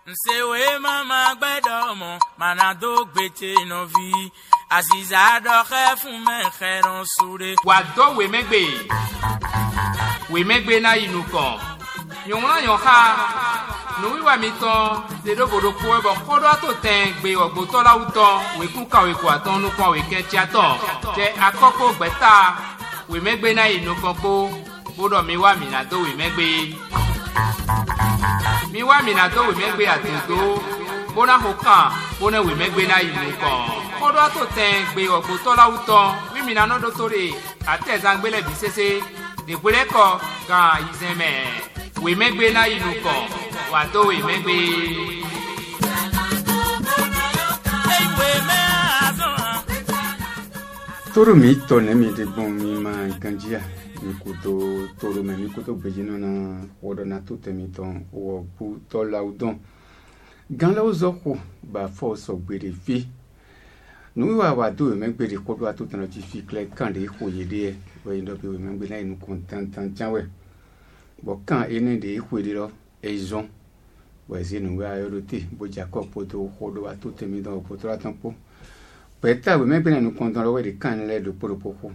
Nsewe mama gbedomo manado gbete novi Aziza do khefun me kheron sure Wa do we megbe na inuko Nyonwa yonha No wiwa miton de do bodo ko bo kodo to ten gbe ogbo to lawuto we ku ka we ko aton nu kon we ke ti aton je akoko gbeta we megbe na inuko ko bodo mi wa mi na do we megbe Mi wa mi na do we megbe atodo bona hokan bona we megbe na inuko kodo to ten gbe ogbo to lawuto wi mi na no do tore atezan gbele bi sese de gbele ko gan izeme we megbe na inuko wa do we megbe Toro mi to ne mi de bon mi ma ganjia mi kuto toro me mi kuto bejino na wodo na toute mi ton wo pu to laudon gan la ozoko ba force ogbere fi nu wa do me gbe de kodo atutan na ti fi clear kan de ko yede e we ndo bi we me gbe na inu content janwe bo kan ene de ko de lo ezon we zinu wa yorote bo jacob to kodo atutan mi don ko to atampo Peta we me bena nu konton we de kan le do poropoko.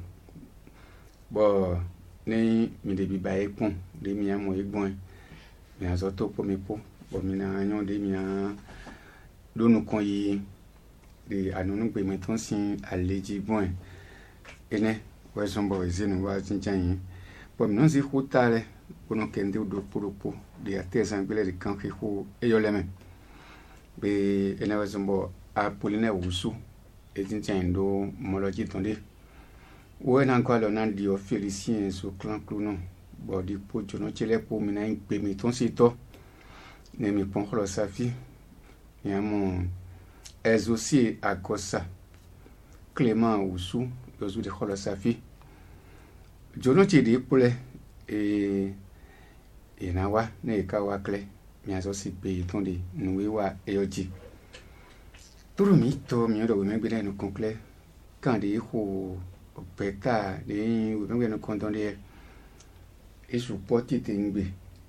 Bo ni mi de bi ba ekun de mi amo egbon. Mi azo to po mi po. Bo mi na yan de mi an do nu kon yi de anunu pe mi ton sin aleji bon. Ene we sombo ezinu wa jinjan yin. Bo mi no si khutale kono kende do poropo de atesan gbele de kan ko eyoleme. Be ene we sombo a poline wusu do moloji tonde wo na ko lo na di o félicien so clan clono bo di po jono chele po mi na pe mi ton si to ne mi pon kholo safi ya mo ezosi akosa Clément Oussou yozu de kholo safi jono che di pole e na wa ne ka wa kle mi azo si pe tonde nuwe wa eyoji Turu mi to mi ro me gbere no conclé quand de ho peta de we me no condonner et supporter tingbe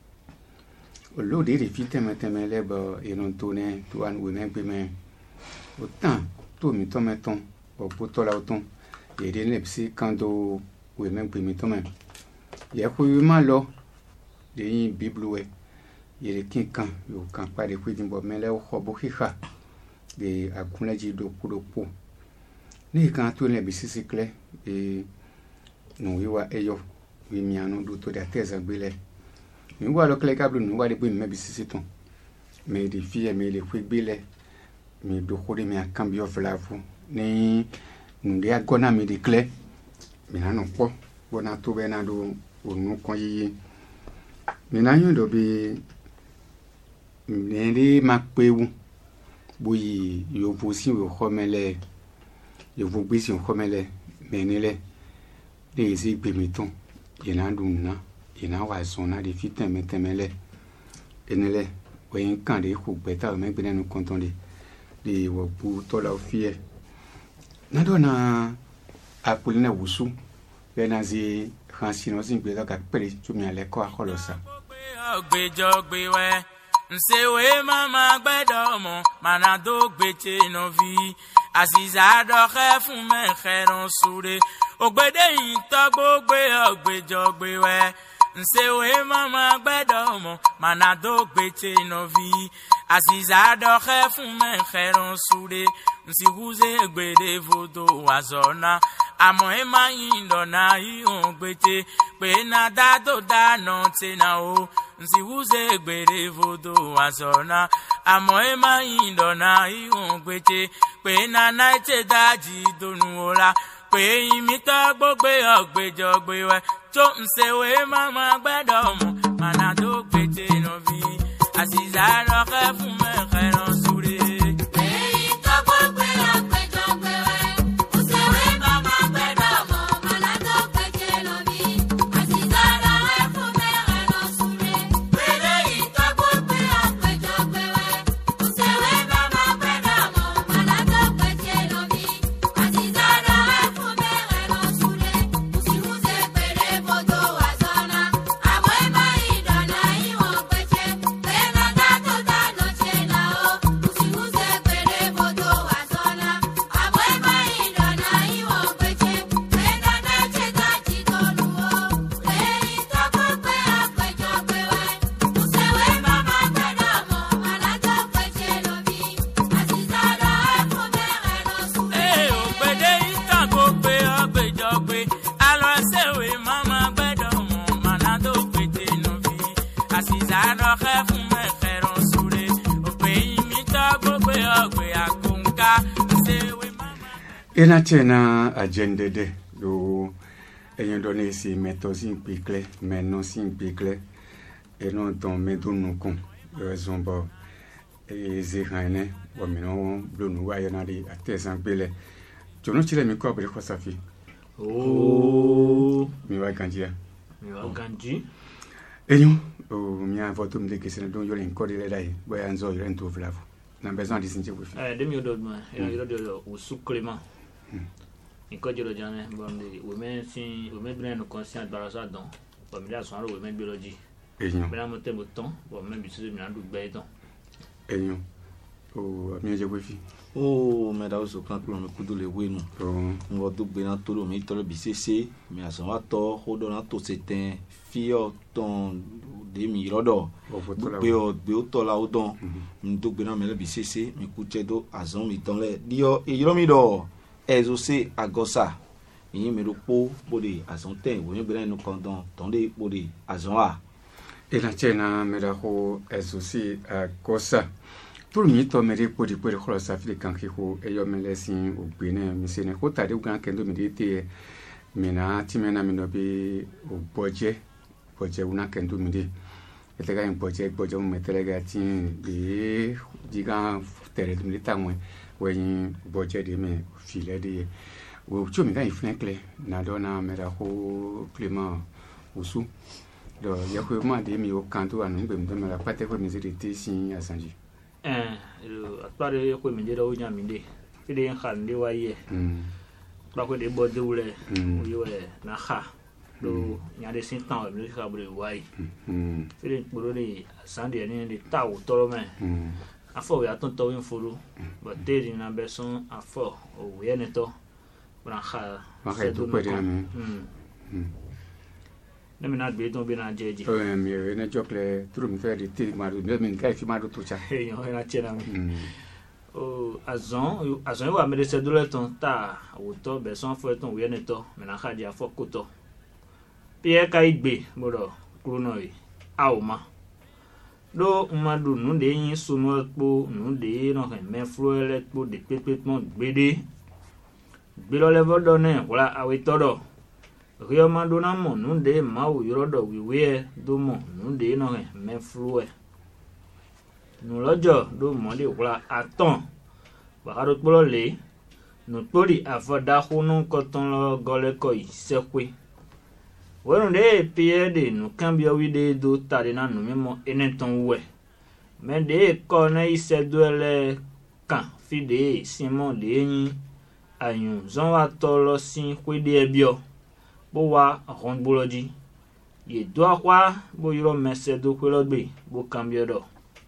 o lo de fite meteme le ba e non tourner to an we me gbe me autant to mi to meton o poto la auton e de ne psi quand do we me gbe mi to me ye ko yu ma lo de bible we ye le kinkan yo kan pa de kwidin bo me le ho bo hiha de akunleji do kuropo ni kan to le bisisi kle e no wiwa eyo wi mianu do to da teza gbele mi wa lo kle kablu no wa de bi me bisisi ton me de fie me le kwgbele mi do khori mi akambio flafu ni nde agona mi de kle mi na no po bona to be na do onu kon yi mi na yun do bi mi ma pewu Boyi yo vosi yo khomele yo vobisi yo khomele menele de ezi pemiton yena ndumna yena wa sona de fitin metemele enele we kan de ku beta me gbene nu kontonde de wo pu to la ofie na do na Apolline Oussou be na zi khansino sin gbe da ka pere tumi ale ko akholosa Nsewe mama gbedomo manado gbete novi Aziza do khefun me kheron sure Ogbede yin to gbogbe ogbejo gbewe Nsewe mama gbedomo manado gbete novi Aziza do khefun me kheron sure Nsi huze gbede vodo wazona Amo ema yin do na yi on gbete Pe na da do da no te na o Nsi huze gbede vodo wazona Amo ema yin do na yi on gbete Pe na te daji donu ola Pe imi to gbogbe ogbejo gbewe To nsewe mama gbedomo manado gbete novi Aziza do khefun me kheron sure Chena ena chena agenda de do ayant donné ces méthodes impliquées mais non impliquées et non dans méthode nous con zomba et zéraine ou maintenant le nous ayant dit à tes empêlés tu ne sais pas quoi pour ça fait oh mi va gandia et nous mi a voté me que c'est donc yo encore de là boy anzo yo en là na besoin de sinje ko fi demi ododma yo do o su Clément ko jero jane bonde women si women bien no conscient baraza don bo mi la so ro women biology et nous mais la monter mo ton bo même bisu mi andu gbe don et nous o mi je ko fi oh mais là so kan ko me kudu le we nu on va do be na to lo mi to le bcc mais aso wa to ho do na to setin fio ton de mi rodo be o to la o don mi do be na me le bcc mi ku che do azon mi ton le dio e yo mi do ezo se agosa yin mi ro po de azon ten wo ni be na no kondon ton de po de azon a et la chena me da ho ezo se agosa pour mi to me pour di pour kholo sa fi kan ki ho e yo me lesin o gbe na mi se ne ko ta de gan kendo mi de te mi na ti me na mi no bi o boje una kendo mi de e te ga en boje mo metere ga tin bi di gan tere mi ta mo we yin boje de me file de o chu mi ga ifnenkle na do na me da ho Clément usu do ya ko ma de mi o kanto anu gbe mi de me la pate ko mi se de te sin asanji atpare ko mi de do nya mi de ide en khan de waye ba ko de bo de wule yo na kha do nya de sin tan mi ka bre waye ide poro de sande ni de tawo toro me afọ ya ton to infolo ba de na beson afọ o we ne to bra kha se do ko de na mi na gbe don be na jeje mi ne jokle tru mi fe de ti ma do mi kai fi ma do to cha yo na chena mi o azon wa me de se do le ton ta o to be son fo ton we ne to mi na kha di afọ ko to pie ka igbe mo do kuro no yi a o ma do madu nu de yin sunu po nu de no me fluele po de pepetmo gbede gbe lo le vodo ne wala awe todo rio madu na mo nu de ma o yorodo wiwe do mo nu de no me flue nu lojo do mo de wala aton ba haro polo le nu tori afoda hunu koton lo gole ko isekwe wonu de pie de nu cambio wide do tare na nu mimo eneton we me de ko na ise do ele kan fide simon de yin ayun zon wa to lo sin kwede ebio bo wa ron boloji ye do akwa bo yoro mese do kwelo gbe bo cambio do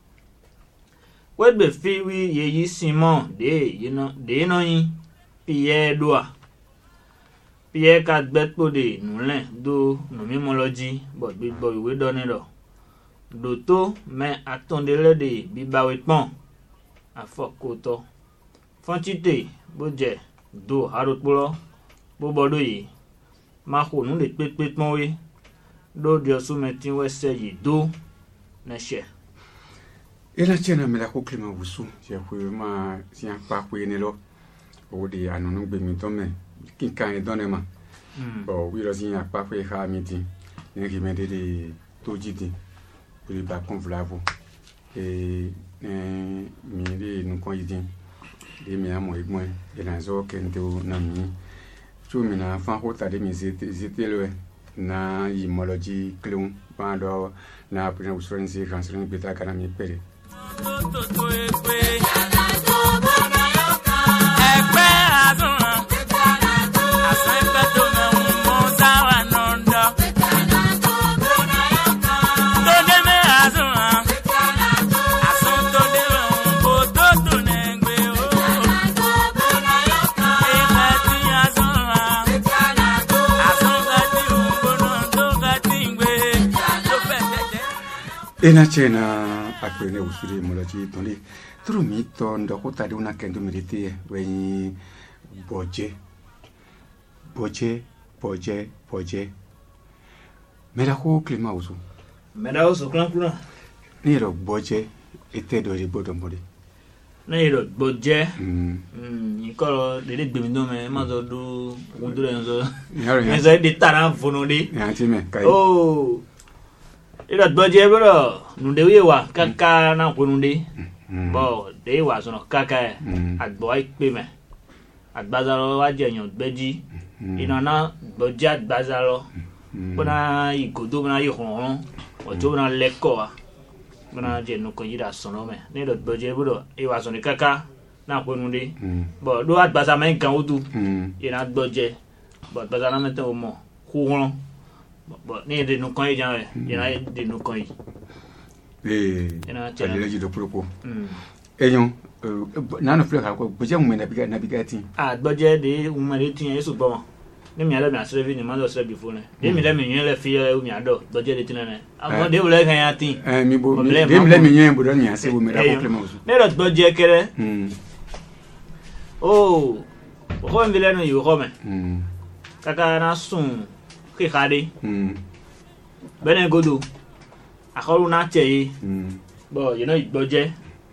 webe fi wi ye yi simon de no yin pie doa pie ka gbetpo de nulen do no mimology but big boy we don it do to me atondele de bibawe pon afokoto fonchite boje do harotpolo bo bodo yi ma ko nu de pepe pon we do dio sumetin we se yi do na she et la chena me la ko Clément usu je ko ma si en pa ko ni lo o de anonu gbe mi to me ki kan e donne ma bon oui rosin a pas fait ha midi ni ki me de tojidi pour ba kon vlavo et mi de nu kon yidi de mi amo egbon e na zo kento na mi tu mi na fa ho ta de mi zete le na imology clone pando na pri na usrenzi transferring beta kana mi pere ena chena apene usuri moloji toli tru mi to ndo ko tadi una kendo merite we boje mera ko Clément usu mera usu klan kuna ni ro boje ete do ri bodo mori ne ro boje ikoro de gbe mi do me ma zo do gun do enzo enzo de taran fono de ya ti me kai oh ira boje bro nu de we wa kaka na ko nu de bo de wa so no kaka agbo ai pe me agbazaro wa je yan gbeji ina na boje agbazaro bona igodo bona ihon o to bona leko wa bona je no ko yira so no me ne do boje bro e wa so ni kaka na ko nu de bo do agbaza me kan odu ina boje bo agbaza na me te o mo ku won bo ne de no kan e jan ina de no kan yi ina chale ji do propo eyon na no fleka ko boje mu na biga tin boje de mu me tin e so bo ni mi ala mi asrevi ni ma do asrevi fo ne de mi le mi yen le fi o mi ado boje de tin ne amo de wole kan ya tin mi bo de mi le mi yen bo do ni ase bo mi ra ko clement so ne do boje kere oh ko mi le no yu ko me kaka na sun ki khade bene godo akolu na che yi bo you know boje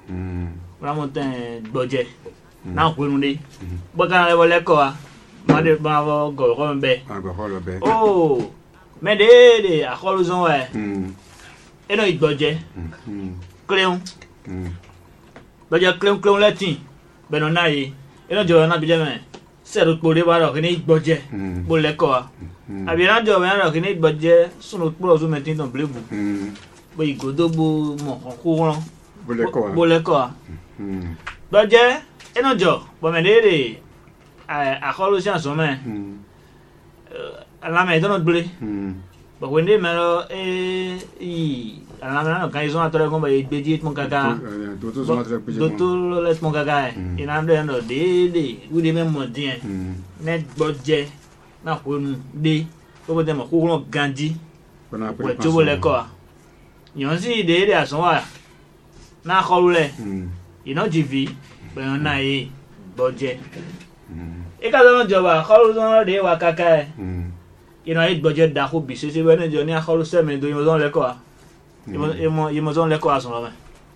ramonten boje na ko nu de bo kan le wole ko wa ma de ba wo go ko be oh me de akolu zon wa eno igboje kleun boje kleun latin beno na yi eno jo na bi je me se ro pore ba ro kini igboje bo le ko wa abi na jo me ro kini igboje sunu poro zo me tin don blebu bo igodo bo mo ko ron bo le ko wa boje eno jo bo me de akolu sian so me ala me don gbele bo wende me ro ala me no kan izo atore ko ba igbeji mon gaga doto let mon gaga ina ndo ndo de we de me mo din net boje na ko nu de ko bo de mo ko ron ganji we to bo le ko yon si de ason wa na akolu le ina jivi be na yi boje ikalo joba kholu zon de wa kaka ina it budget da ko bi se bene jo ni kholu se me do imo zon le ko imo zon le ko aso me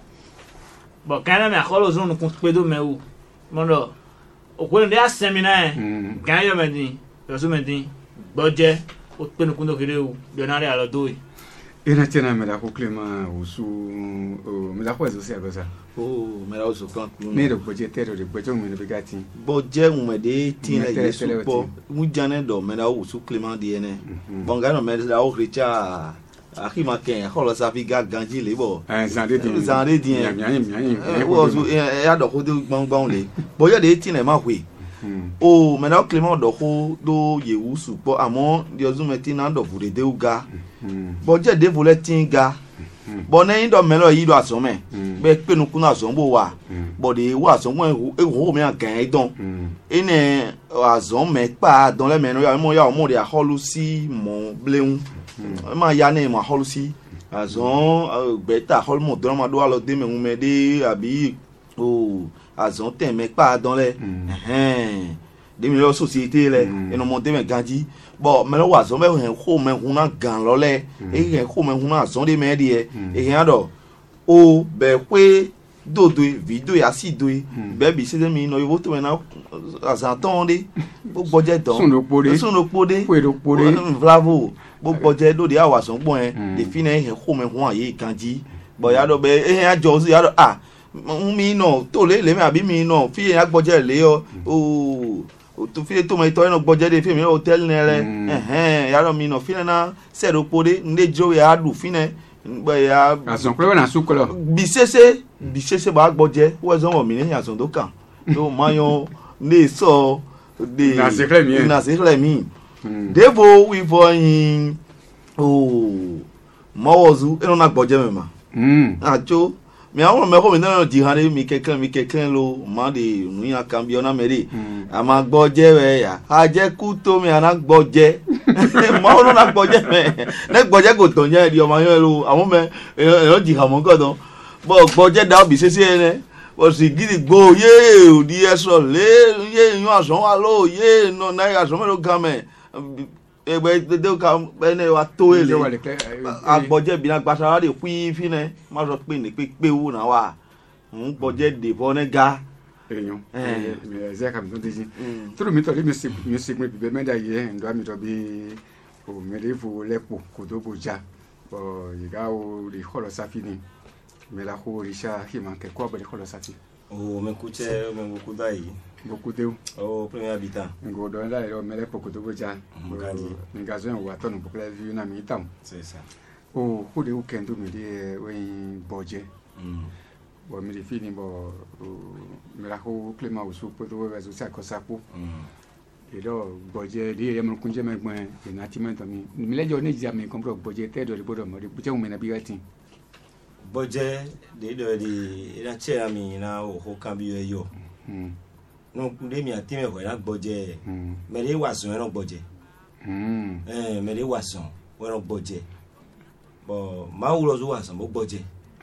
bo kana me kholu zon ko pe do me u mondo o ko ndi asemina kan yo me din yo so me din budget o pe nu kundo kire u do na re alo do ina tena me la ko Clement usu me la ko eso se agosa me la usu kan me do boje tero de boje mu ne bigati boje mu de tin la yesu po mu jane do me la usu Clement de ne bonga no me la o richa akima ken kholo sa fi ga ganji le bo zande di wo so ya do ko do gbongbon le boje de tin e ma hwe o me la Clement do ko do yewusu po amo di ozume tin na do vure de uga boje de vole tin ga bo ne ndo melo yi do aso me be penu kuna aso bo wa bo de wa aso mo e ho me kan don ene aso me pa don le meno ya mo de aholu si mo bleun ma ya ne mo aholu si aso beta aholu mo don ma do alo de me me de abi o aso ten me pa don le de mi lo société le eno mo de me ganji bo me lo wa so me ho me huna gan lo le e ho me huna so de me de e yan do o be pe dodo video ya si do be bi se mi no yo to me na azanton de bo boje don sun no pode bravo bo boje do de awa so gbon de fine e ho me huna ye ganji bo ya do be e yan jo ya do mi no to le me abi mi no fi yan boje le o to file to me to no gboje de fi mi hotel nele ya ro mi no file na se ro pode nde jo ya du fine gbe ya ason pe na sukolo bi sese ba gboje wo zo mo mi ni ason to kan to mayo ne so de na se kle mi devo we for yin o mo wozu eno na gboje me ma ajo mi awon me ko mi na di han mi keken lo ma de nu ya kan bi ona meri ama gboje we ya aje ku to mi ana gboje ma ono na gboje me ne gboje ko to yen di o ma yan lo awon me e di han mo godon bo gboje da bi sese ne o si gidi gbo ye o di eso le ye yan ason wa lo ye no na ya ason me lo gan me egbe de ka ene wa to ele agboje bi na gbasara de pi fine ma so pe ni pe wu na wa un budget de bonega èèyàn ẹ̀ẹ́dẹ́ kàmi tó déjì tó mi tọ́ lé mi sì pé bíbẹ́ mẹ́ta yẹ ǹdọ́ mi tọ́ bí o mẹ́lẹ́ fo lẹ́pọ̀ kò tó bò já ọ̀ yìgá o lè kọ́lọ̀ sáfì ni mẹ́la kó oríṣà kìmọ̀ kẹ́kọ́ ọ̀bẹ̀lẹ̀ kọ́lọ̀ sáfì. o me kuche me bukuda yi beaucoup de o premier habitant ngo do la ro mele poko to boja nga zo wa to no poko la vi na mi tam c'est ça o ko de o kendo mi de we boje bo mi fi ni bo me la ko klema o su po to wa zo sa ko sa po e do boje de ye mo kunje me gbon e na ti men to mi le jo ne ja me kompro boje te do le bodo mo de buje o me na bi gati boje de do di ina che ami na o ho kan bi yo no de mi ati me ho na boje me le wasun e no boje me le wasun we no boje bo ma wulo zo wasun bo boje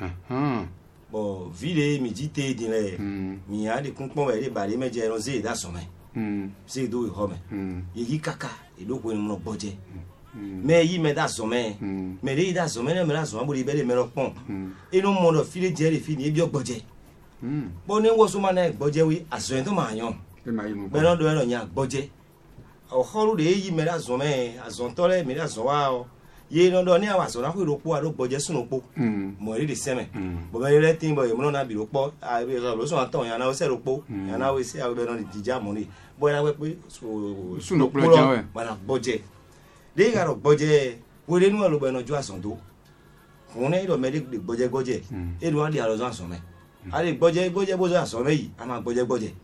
bo vile mi jite din le mi a de kun pon we de bare meje ron ze da so me se do ho me yi kaka e do ko ni no boje mais yi me da so me me le da so me me la so mo ri be le me ro pon e no mo do file je le fini e bi ogboje bo ni wo so ma na gboje wi aso en to ma yan be no do e no nya gboje o horu de yi me da so me azon to le me da so wa o ye no do ni awa so na ko ro po aro gboje sunu po mo ri de seme bo me le tin bo ye mo na bi ro po a bi ro so ton yan na o se ro po yan na we se a be no di dija mo ni bo na we pe sunu po le jan we ma na gboje de ga ro gboje we le nu lo be no ju asan do fun ne do me de gboje e do an di aro so asan me a le gboje bo so asan me yi a ma gboje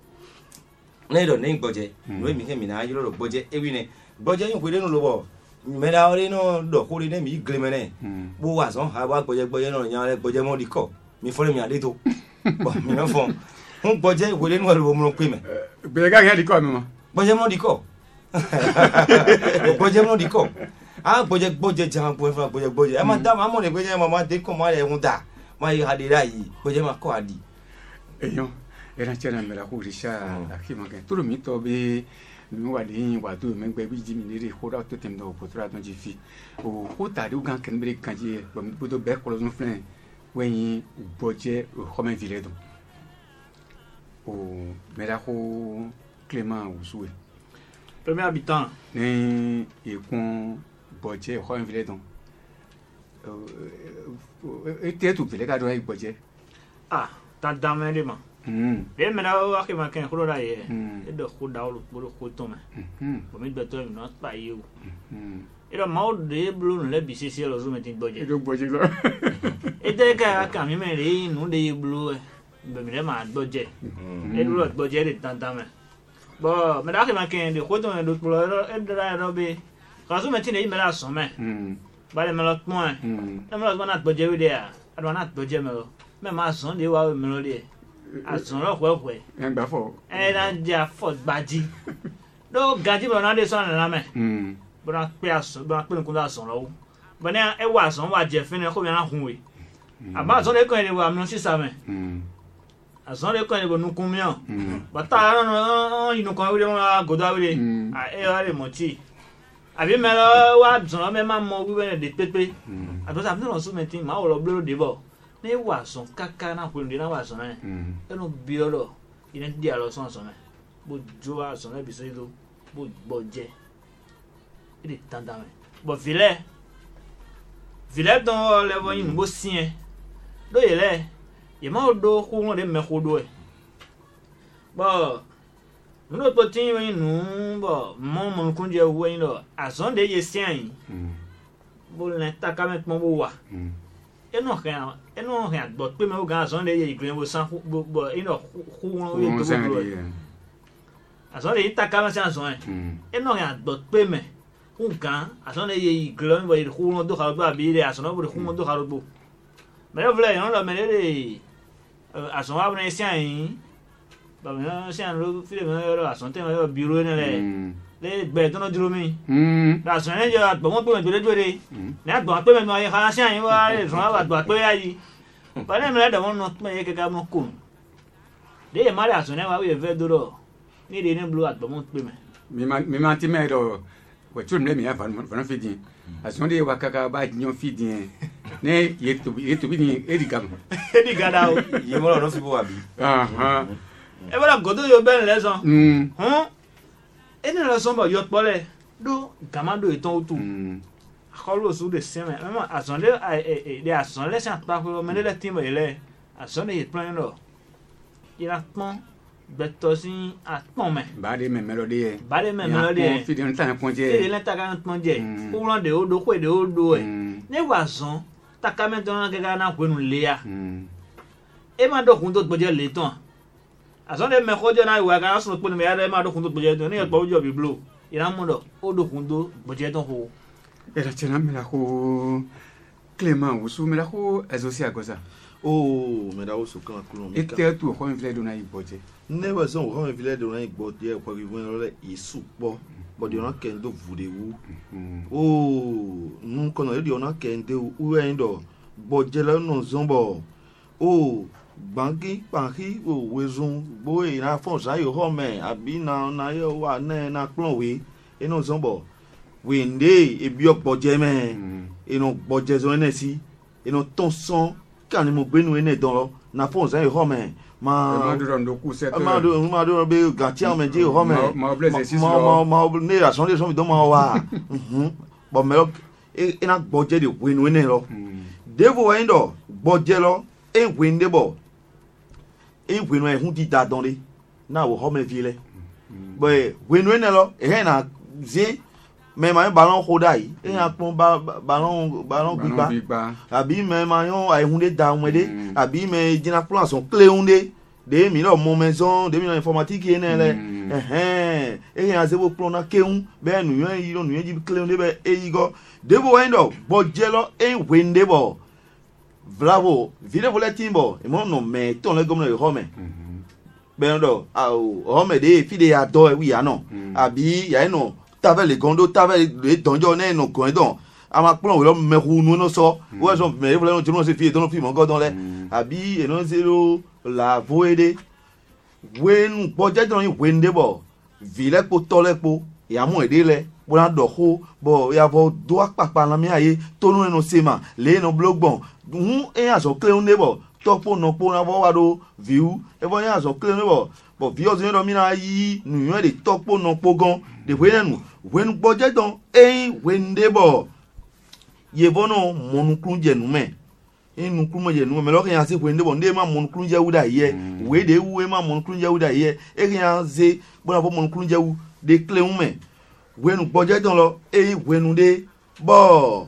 ne do ne gboje no mi ke mi na yi ro gboje e wi ne gboje yin we le nu lo bo me da ori no do ko le ne mi gle me ne bo wa so ha wa gboje no yan le gboje mo di ko mi fo le mi ade to bo mi no fo un gboje we le nu lo mo pe me be ga ya di ko mi mo gboje mo di ko gboje mo di ko a gboje jan bo fa gboje e ma da ma mo le gboje ma de ko ma le un da ma yi ha de ra yi gboje ma ko adi èèyàn era chana me la ko risha akima ke to mi to be mi wa de wa to me gbe bi ji mi re ko da to tem do po tra don ji fi o ko ta de gan ken bre kan ji bo mi to be ko lo zun flen wen boje o me vile do o me la ko Clément Ousoué premier habitant ni ikun boje o me vile do e te tu vile ka do e boje ah ta dame de ma e me na wa ke ma ken ko ra ye e do ko da lo ko to me bo mi be to mi no pa yo e do ma o de blu le bi se lo zo me tin boje e do boje lo e de ka mi me re nu de blu e be mi le ma boje e do lo boje de tan tan me bo me da ke ma ken de ko to me do blu e dra ro be ka zo me tin e me la so me ba le me lo pon e me lo na boje wi de a do na boje me lo me ma son de wa me lo de ason ro kwe en gba fo e na ja fo gbaji do gaji bo na de so na me bo na pe ason bo na pe nkun da ason lo bo na e wa ason wa je fin ko mi na hun we aba ason le ko ni wa mi si sa me ason le ko ni bo nu kun mi o ba ta no inu kan we ma godo we e wa le mo ti abi me lo wa ason me ma mo wi de pepe ado sa mi no so me tin ma wo lo blo de bo ne wa son kaka na ko ndi na wa son e no bi olo ina di alo son son e bo jo wa son e bi se do bo boje ile tanda me bo vile don le bo yin bo sien do yele ye ma do ko won de me ko do e bo no to tin yin nu bo mo kunje wo yin lo ason de ye sien bo na ta ka me mo bo wa eno han but pe me o gan son de ye igren wo san bo eno hu won we to bo ason de ta ka ma san son eno han but pe me un gan ason de ye igren wo hu won do kharo ba bi de ason bo hu won do kharo bo me le vle yon lo me le ason wa bne sian yin ba me sian lo fi de me lo ason te me biro ne le gbe to no duro mi da so ne jo agbo mo pe me jore ne agbo pe me no ye kha sian yin wa le so wa agbo pe ayi ba le me le da won no me ye ke ga mo ko de ye ma le aso ne wa we ve duro ni de ne blue agbo mo pe me mi ma ti me do ouais tu me bien va fait dire à son de wakaka ba nyon fi dire ne yeto bi ni edikam edikada o ye mo no fi bo abi e bala godo yo ben leson ene leson ba yo pole do gamado eton otu akolo su de seme même azonde de azonde se atpa ko me le timo ile azonde yet plan no ira pon beto si atpon me ba de me melodie fi de ntan pon je e le ta kan pon je o ran de odo ko de odo ne wazon ta kamen don ga na ko nu leya e ma do kun to gboje le ton azonde me ko je na iwa ga so pon me ya de ma do kun to gboje ton ni e po jo bi blow ira mo do odo kun to gboje ton ho era tena me la ko Clément usu me la ko ezosi agoza me da usu kan kulo mi ete tu ko vile do na iboje never son ko vile do na iboje ko bi won le isu po but you not can do vudewu nu kono le ona kende u endo boje la no zombo banki panki wezun bo e na fon sa yo ho me abi na yo wa na klon we e no zombo wende ebi opoje me eno boje zo enesi eno tonson kan mo gbenu ene don na fon sa yo ho me ma do ndo ku set ma do be gatia me je ho me ma ne la son de son do ma wa bo me lo ena boje de wenu ene lo devo endo boje lo e wende bo e wenu e hun di da don le na wo ho me vile bo wenu ene lo e na zi mais ma ballon kodai e a pon ballon gbigba abi me ma yon ai hunde da nwede abi me jina plan son clé hunde de mi lo mon maison de mi no informatique ene le e a zebo plan na keun be nu yon yi nu ji clé hunde be e yigo de bo endo bo jelo e wende bo bravo vile vole timbo e mo no me ton le gomno e home be ndo home de fi de ado e wi ya no abi ya no t'avais les gondos t'avais les donjons né no gondon ama plan wo me hunu no so wo so me vle no tino se fi don fi mo godon le abi e no zero la voede wen boje don yi wende bo vile po tole po ya mo ede le bo na do ho bo ya bo do apapa la mi aye to no sema le no blogbon e aso clean nebo topo no po na bo wa do view e bo ya aso clean nebo bo view zo no mi na yi nu yo de topo no po gan de wenu wen boje don wende bo ye bono monukun je nu me inu kuma je nu me lo kan se wende bo nde ma monukun je wuda ye we de wu ma monukun je wuda ye e kan se bo na bo monukun je wu de clean me wenu boje don lo wenu de bo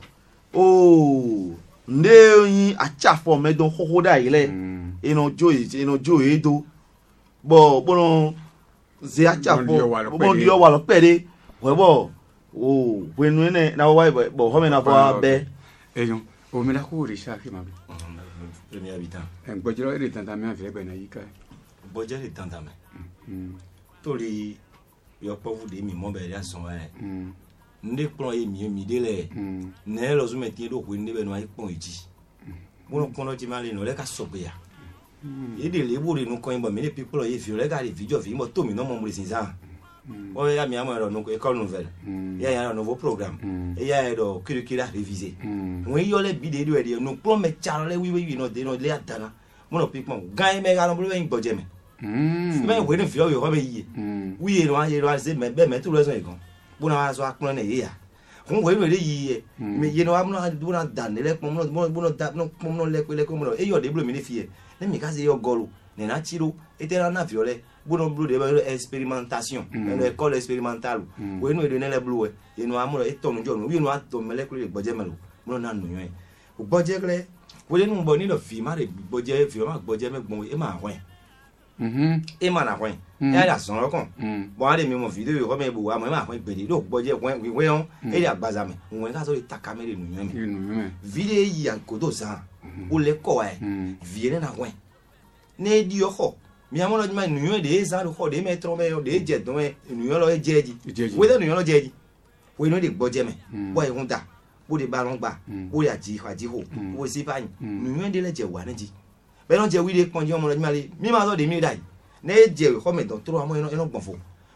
nde yin achafo me don hohoda ile ino jo edo bo no ze achafo bo dio wa lo pede bo wenu ene na wa bo ho me na bo be eyon o me la ko ri sha fi ma premier habitant en bojiro ri tanta me afle be na yika boje ri tanta me tori yo po vu de mi mo be ya so nde plan e mi de le ne lo zume ti do ko nde be no ai pon eji mo no kono ti ma le no le ka so pe ya e de le bo re no ko bo me le people e fi le ka le video fi mo to mi no mo mo le sin sa o ya mi amo ro no école nouvelle ya un nouveau programme e ya do curricula révisé mo yo le bi de do e no plan me charle wi no de no le atana mo no pick mo gan me ga no bo en boje me me we no fi o yo ho be yi wi e ro se me be me tu lo so e gan bona wa so akpon na ye ya kun we le yi me ye no amno bona dan le pon no da no pon no le ko mo e yo de blo mi ne fie le mi ka se yo golu ne na chiro etera na viole bona blo de expérimentation no école expérimentale we no de ne le blo ye no amno e tonu jo no we no ato mele ko le gboje melo mo na nu yan o gboje kle we le nu bo ni lo fi ma re gboje fi ma gboje me gbon e ma hwen e ma na hwen ya da son kan bo ade mi mo video yo ko me bu wa mo ma hwen gbede do gboje we on e ya gbaza me won ka so ta camera nu yan me video yi an ko do sa o le ko e viene na hwen ne di yo ko mi amo no ma nu yan de za do ko de me tro me de je don e nu yan lo e jeji we de nu yan lo jeji we no de gboje me bo e hun da bo de ba ron gba bo ya ji ho bo si pa nu yan de le je wa na ji be no je wi de pon je mo no ma le mi ma so de mi dai ne je ko me don tro amo eno gbonfo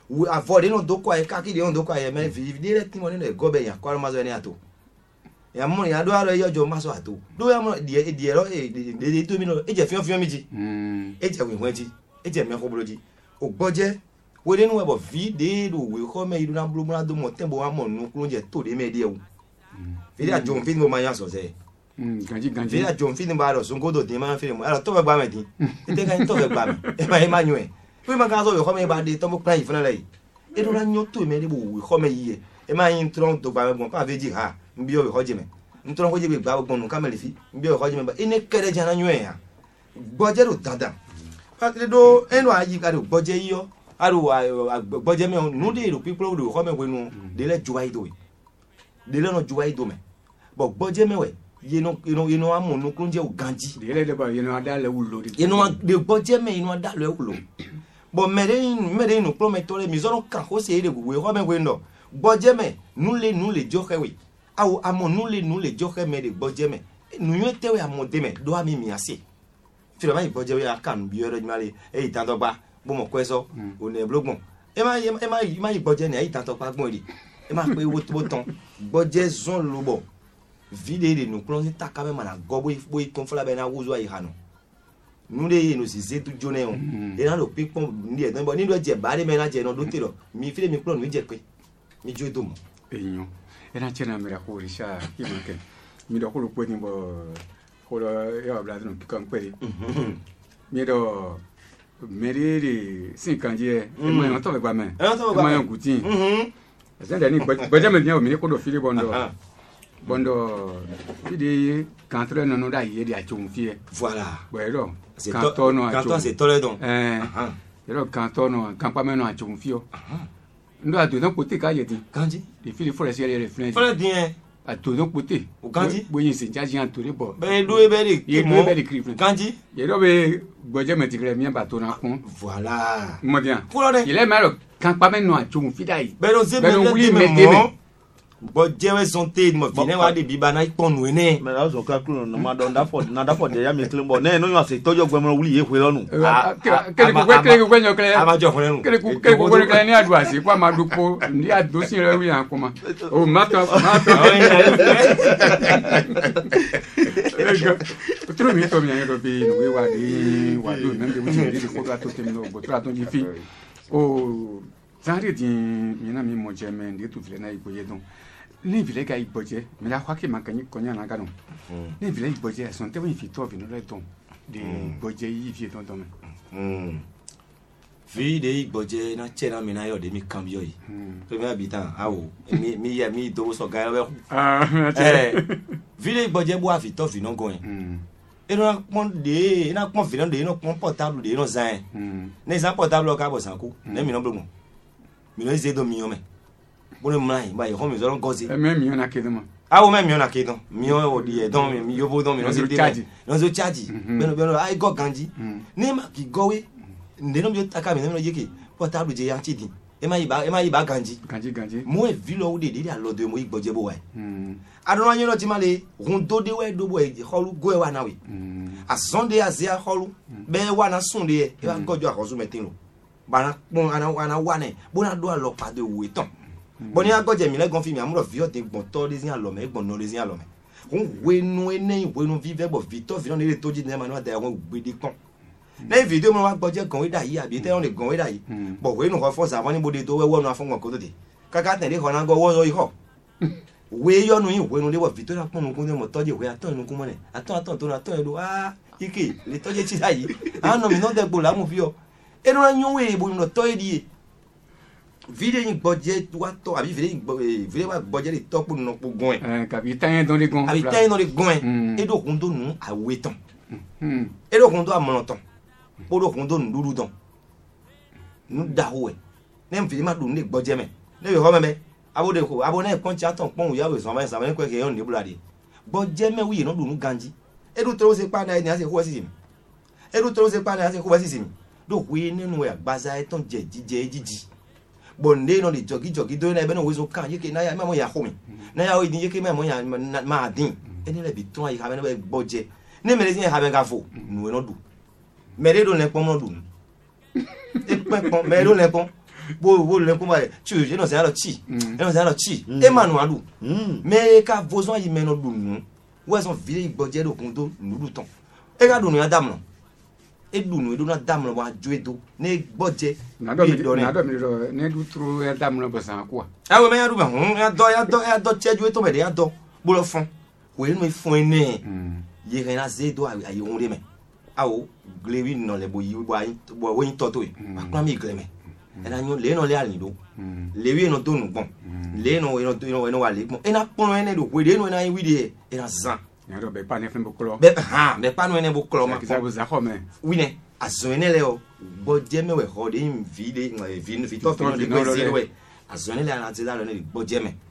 avoid no doko ay kaki de on doko ay me vidire timo ne go be yan ko ma zo ni ato ya mo ya do aro yo jo ma so ato do ya mo die ro de 2 minutes e je fion miji e je wi ti e je me ko bloji o gboje we de nu e bo vide do we ko me idu na blu na do mo tembo wa mo nu kuro je to de me de o vide a jo fin mo ma ya so se ganji vide a jo fin ba ro so go do de ma fin mo aro to be gba me din e te kan to be gba me e ma nyu e we ma ga so we ko me ba de to mo plan ifuna le e do ra nyo to me de bo we ko me yi e ma yin tron to gba me gbon pa veji ha mbi o ko je me ntron ko je be gba gbon nu kameli fi mbi o ko je me ba ene kere jana nyu e ya gboje do dada patri do enu ayi ka do gboje yo aru gboje me nu de ro people do ko me we nu de le juwa ido de le no juwa ido me bo gboje me we yeno amonu kunje uganji de le ba yeno ada le wulo yeno de gboje me yeno ada le wulo bo mere nu prometore mi zoro kan ko se ere we ko me we ndo gboje me nu le joke we awu amo nu le joke me de gboje me nu yete we amode me do ami mi ase fira ma gboje we akan bi ero jmale e itan dogba bo mo kweso o ne blogbon e ma gboje ne e itan dogba gbon ri e ma pe wo to ton gboje zon lobo vide de nu klon ta ka me mana gobo bo ikon fula be na wuzo ayi hanu nu de no si zetu jone on e na lo pipon ni e don bo ni do je ba de me na je no do tiro mi file mi klon mi je pe mi jo do mo eyan e na chena mera ko risha ki mo ke mi do ko lo pe ni bo ko lo ya bla no kan pe mi do meri de sin kanje e mo yan to be gba me e mo yan gutin zen ni gboje me ni o mi ko do file bondo vide kantre no da ye dia chumfie voilà bueno c'est quand c'est tole donc ero kantono kampame no achumfio ndo adu no pote ka yeti kanji de fili forest yele reflect fole bien adu no pote o kanji boyin se jaji an tore bo ben do e be de kanji ye do be gboje metikre mi ba to na kun voilà mo dia fulore ile maro kampame no achumfi dai ben o ze me bo jewe sonte mo fine wa de biba na iponu ene me la so ka kuro no ma don da for de ya mi clean bo na no yo se tojo gbe mo wuli ye kwe lonu kele ko nyo kele amajo fun enu kele ko kele ni adu asi kwa madupo ndi adu sin re wi an kuma o mato otro mi to mi an do bi no we wa do na de mo ti ko ga to temi no bo tra to ji fi o zari din mi na mi mo je me ndi tu file na iboye don ni vile ga iboje mi la kwa ki makani konya na ga no ni vile iboje son te won fi to bi no le don de iboje yi fi don don vi de iboje na chena mi na yo de mi cambio yi premier habitant awo mi do so ga we vi de iboje bo afi to fi no go en eno pon de na pon fi no de no pon portable de no zan ne zan portable ka bo sanku ne mi no blomo mi no ze do mi yo me bo le mlai ba yo mi zo ron gozi me mi na ke do awo me mi na ke do mi o di e don mi yo bo don mi no se de no zo charge beno ai go ganji ni ma ki go we nde no mi taka mi no yeke portable je yan ti din e ma yi ba ganji mo e vi lo de alo de mo igboje bo wa adon anyo lo ti male run do de we do bo e holu go e wa na we a sunday azia holu be wa na sunday e wa gojo akoso metin lo bana pon ana wa ne bo na do alo pa de we ton bo ni agoje mi le gon fi mi amuro vi o de gbon to lezin alo me gbon no lezin alo me run we nu ene we nu vive bo vi to vi no le toji ne ma no da won gbede kon na video mo wa gboje gan we da yi abi te on le gan we da yi bo we nu ko force avon ni bo de to we wo nu afon ko to de kaka tele ko na go wo so iho we yo nu yin we nu le wo Victoria pon nu kun de mo toje we aton nu kun mo ne aton to na aton elo ike le toje ti da yi no mi no de gbo la mo fi o e no yan we bo nu to edi video yin gboje wa to abi video wa gboje le to pon nu po gun ka bi tan don le gun abi tan no le gun e do kun do nu awe tan e do kun do amon tan podo kun do nduru don nu dawo e nem fi ma dun le gboje me le ho me abode ko abone kon cha ton pon ya we so ma sa me ko ke yon ni bulade gboje me wi no dun ganji e do tro se pa na ni ase ko si mi e do tro se pa na ase ko si mi do we ninu e agbaza e ton je jiji bonde no le jogi do na e be no we so kan yeke na ya ma mo ya ho mi na ya o din yeke ma mo ya ma din e ni le bi ton ayi ha me no gboje ni me le sin ha be ga fo nu e no du mere do le pon mo du e pon mere do le pon bo le kuma tu je no se alo chi e no se alo chi e manu alu mais ka besoin yi meno dunu wo son vile igboje do kun to nulu ton e ka dunu adam no e dunu do na dam no wa jo edo ne gboje na do mi ro ne du tru e dam no bosan kwa awo me ya du ba ya do cheju e to me de ya do bo lo fun we no fun ene ye ren aze do ayi won de me awo glewi no le bo yi bo wo yin to to e akwa mi gleme e na nyo le no le ali do lewi no to nu gbon le no no wa le gbon e na pon ene do we de no na yin wi de e na zan ya do be pa ne fen bo klo be pa no ene bo klo ma ki za bo za ho me wi ne azon ene le o bo je me we ho de in vi to fi no de go zero we azon ene la ti da lo ne bo je me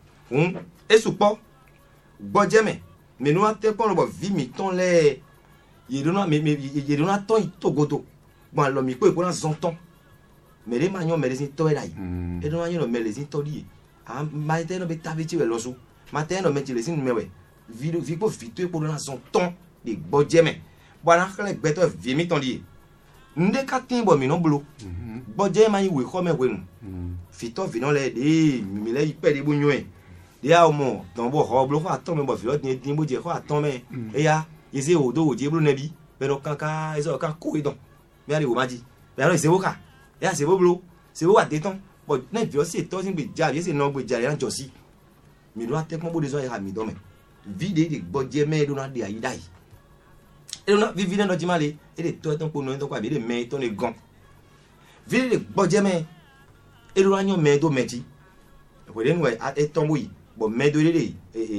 e su po bo je me me no ate pon bo vi mi ton le ye do na ton itogodo gbon lo mi pe na zon ton me le ma yan me le sin to e dai e do ma yan me le sin to di a ma te no be ta bi ti we lo so ma te no me ti le sin me we vi po vito e po na zon ton de gbo je me bo na kle gbe to vi mi ton di nde ka tin bo mi no blo gbo je ma yi we ko me we nu fito vi no le de mi le ipe de bo yan e de a mo ton bo ho blo fa ton me bo fi lo tin bo je ko aton me e ya ise odo oje blo nebi pero kanka ise o kan ko idon me ari wo maji pero ise wo ka ya se bo blo se wo wa de ton bo na vi o se to sin gbe ja bi se no gbe ja ran jo si mi do ate pon bo de so ya mi do me vide de gboje me do na de ayi dai e do na vi no jimale e de to ton ko no ton kwa bi de me to ne gan vide de gboje me e do anyo me do meji ko de nwe e ton bo yi bo me do de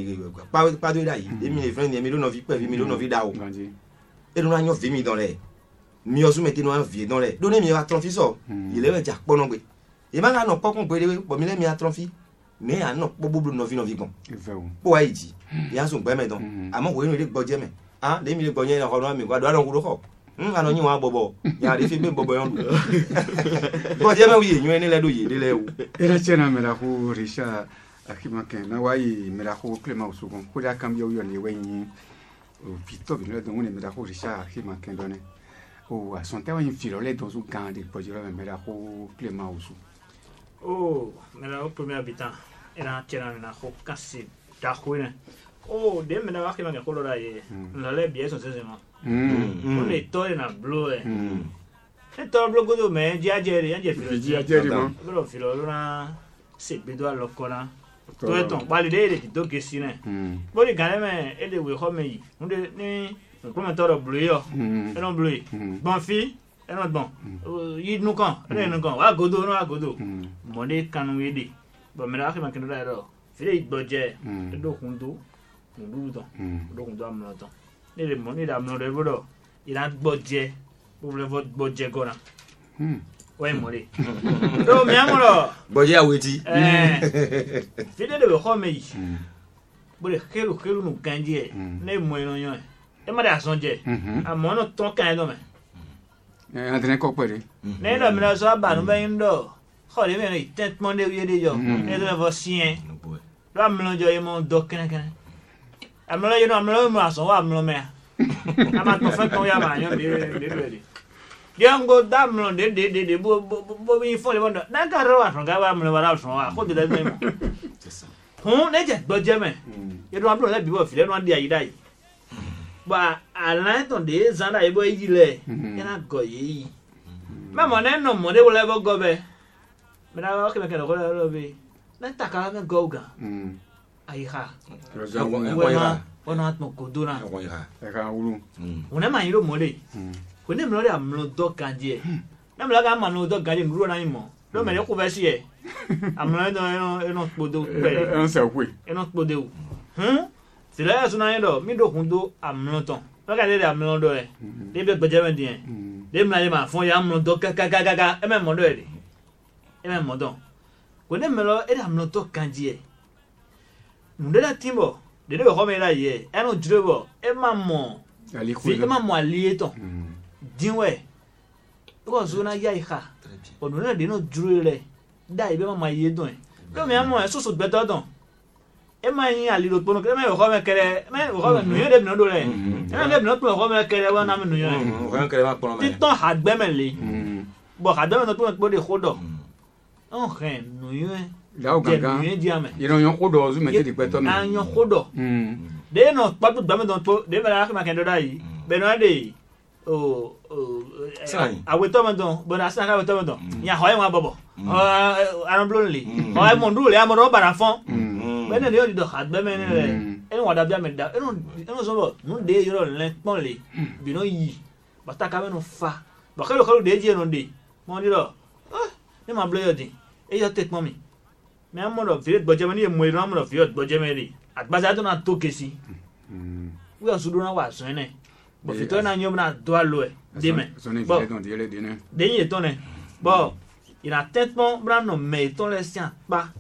pa do dai e mi le friend mi do no vi pe vi mi do no vi da o e do anyo vi mi dans le mi o su mete no vi dans le do ne mi wa ton fi so ile we ja pono gbe e ma ga no pokun gbe de bo mi le mi a ton fi me a no pobo no vi gan po wa iji ya so gbe me don amo wo inu ile gboje me le mi le gboje na ko no mi kwa do adon ku do ko ano yin wa bobo ya de fi me bobo yon gboje me wi yin ene le do yi de le wu era chena me la ku risha akima ken na wa yi me la ku klema usugon ku ya cambio yo ni wen o vito bi le don me la ku risha akima ken done o a son te wa yin filo le don su gan de gboje me la ku klema usu me la ku premier habitant era chena me la ku kasi da kuine de me na akima ken ko lo da ye la le bien son saison on est toi na bleu e to bleu go me jajeri anje filo bro filo na se bedo a lokona to eton pali de to kesine bo di gane me e de we ho me yi unde ni ko me to bleu yo e no bleu bon fi e no bon yi nu kan wa godo mo de kanu we de bo me na akima ken da ro file gboje do kundu amlo ton ni mo ni da mo de bodo ila gboje bo le vo gboje gona we mo le do mi amoro gboje aweti file de ho me yi bo le kelu nu kanje ne mo ino yan e ma da son je amo no ton kan do me andene ko pere ne da mi la so ba no be ndo ho le me ni tent mo de ye de yo e do vo sien do amlo jo ye mo do kan amlo ye no amlo mo aso wa amlo me ama to fe ton ya ma yan de yango damlo de bo bi fo le bondo na ka ro wa son ga wa amlo wa son wa ko de me mo ne je gboje me ye do amlo le bi bo fi le no de ayi dai ba ala ton de zanda e bo yi le yana go yi ma mo ne no mo de wo le bo go be me na wa ke me ke ko le be na ta ka ga go ga ayi ha ona atmo kodona ka ulu una ma yiro mole ko ne mlo ya mlo do kanje na mlo ga ma no do kanje nuro na imo do me ko be si e amlo do eno podo pe en se kwe eno podo ti la ya suna yin do mi do kun do amlo ton lo ka de amlo do e de be gbeje me din de mla le ma fun ya amlo do ka e me mo do e me mo do ko ne mlo e da amlo to kanje nde la timbo de ho me la ye e no jurebo e ma mo ali ton dinwe ko zona ya iha o no na de no jurele dai be ma ye don do me amo e so gbeto don e ma yin ali lo pono ke me ho me kere me ho me nu de no do le e me no to ho me kere wa na me nu yo ho me kere ma pono me ti ton hagbe me le bo hagbe me no to de hodo on ren nuyo Là gaga. nuyo diame Ils ont ko do zu meti di peto me. anyo kodo de no papu dame don to de mera ka makendo dai be no de o aweto me don bona sa ka aweto me don ya hoye wa bobo aron blonly hoye mon dule amoro bara fon be ne de do hat be me ne e won da bia me da e no so bo no de yoro le pon le bi no yi bata ka me no fa ba ka lo de je no de mo di do ne ma bloyo din e yo tek mo mi me amoro viret bojemeni e mo iro amoro viret bojemeni agbaza do na to kesi we osudu na wa so ne bo fito na nyom na do alo e de me Bon, dire de ne. de yin ton ne bon il a tellement bran no me ton le sian pa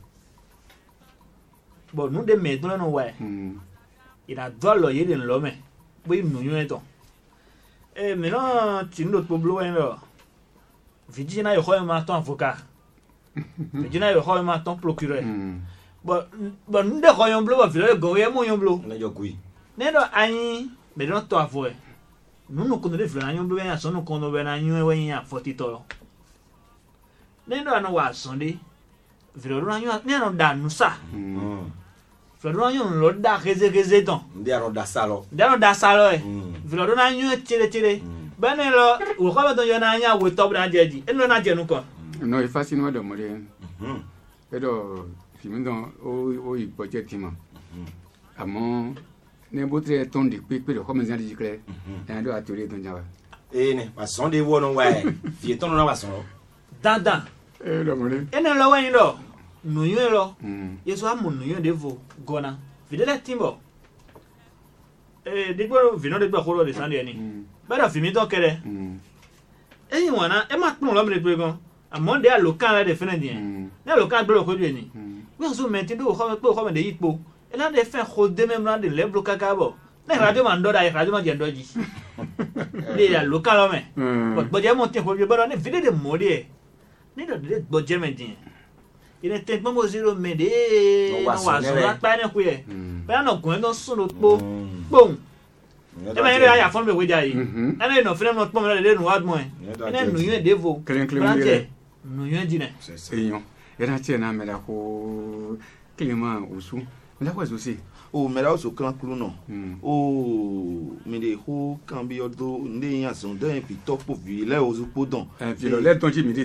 bon nous de me ton no wa il a do alo ye de lo me bo im no yun ton me no ti ndo to blo en lo vidi na yo ho ma ton avocat vidi na yo ho ma ton procureur bon nous de ho yon blo ba vile go ye mo yon blo na yo kui nendo anyi me don to avoe nunu kono de flo anyi blo ya so no kono be na anyi we ya 40 to nendo anu wa sonde vile ro anyi ne no da nusa flo ro anyi lo da geze ton ndi aro da salo vile ro anyi tire bene lo wo ko be don yo na anyi we to bra jeji eno na je nu ko No, il facile moi de mourir. Pero si me don o i budget ma. Amo ne botre ton di pe le comme ça dit clair. Et do atelier don jawa. ne wa son de wo no wa fi ton no wa son dandan Le mourir. ene lo wen lo nu yun lo yeso amu nu yun de vo gona videle timbo digbo vino de gba koro de sande ni bada fi mi to kere eyin wana e ma pon lo mi de gan amo de alokan la de fene dien ne alokan gbo ko de ni we so menti do ko me de yipo e la de fen ko de même la de le bloka ka bo ne radio man do da radio man je doji de alokan lo me bo je mo tin ko bi bada ne vide de mo de ni do de bo je me din ine tent mo zero me de no wa so la pa ne ku ye pa no gun no sun lo po bon e ma ire ya fon be we ja yi ene no fere no po me le no wad mo ene nu yun de vo nu yun dine Eyon. Era tiena me la ko Clément Osu. La quoi aussi. o mera so kan kru no o me de ho kan bi odo ne yan so den pi top po vi le o zu po don Puis le ton ji mi dit.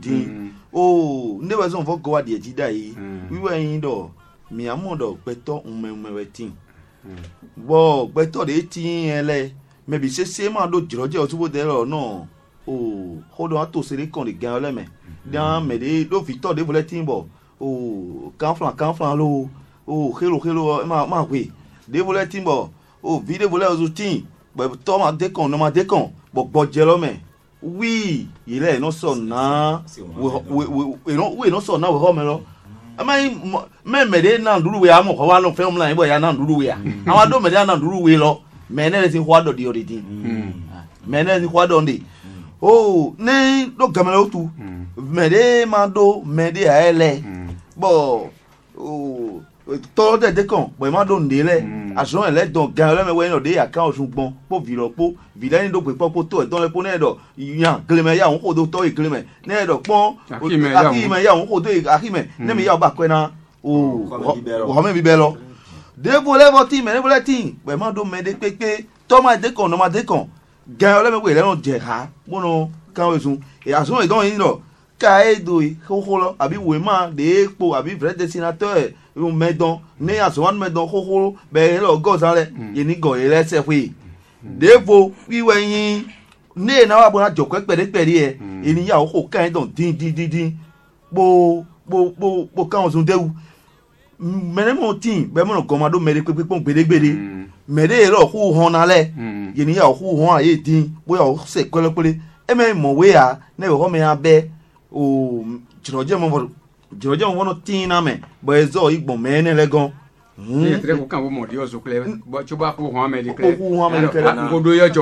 o ne wa so fo go wa de ji dai wi wa yin do mi amodo peto unme wetin bo peto de tin ele me bi se ma do jiroje o tubo de ro no o ho do ato sere kan de gan le me dan me de do fi to de vole tin bo o kan flan lo o hello ma we de vole tin bo o vi de vole o zu tin bo to ma de kon no ma de kon bo je lo me oui il est no so na we no so na we ho me lo amai me de na nduru we amo ko wa no film line bo ya na nduru we ya awon do me de na nduru we lo me ne tin hwa do di oridi me ne tin hwa do ndi o ne do gamelo tu me de ma do me de ele bo o to de kon bo ma do ndele aso ele don gan le me we no de account sugbon po vilopo vilani do pe po to e don le po ne do yan gleme ya won ko do to e gleme ne do pon akime ya won ko do akime ne me ya ba ko na o ho me bi be lo de vole voti me ne vole tin pe ma do me de pepe to ma de kon no ma de kon gan le me we le no je ha mo no kan we sun e aso e don yin lo ka e do ho lo abi we ma de epo abi vrai destinateur un medon ne aso wan medon ho be lo go sale ye ni go ele se wi devo wi we yin ne na wa bo na joko pere e ni ya ho kan don din bo kan o sun dewu mene mo tin be mo no go ma do mere pepe pon gbede mere lo hu hon na le ye ni ya hu hon aye din bo ya o se pelepele e me mo we a ne ho me abe o jiroje mo no tin na me bo ezo igbon me ne le gan Ni tre ko kan wo mo di o so clair. Bo chuba ko ho me di clair. Ko do yo jo.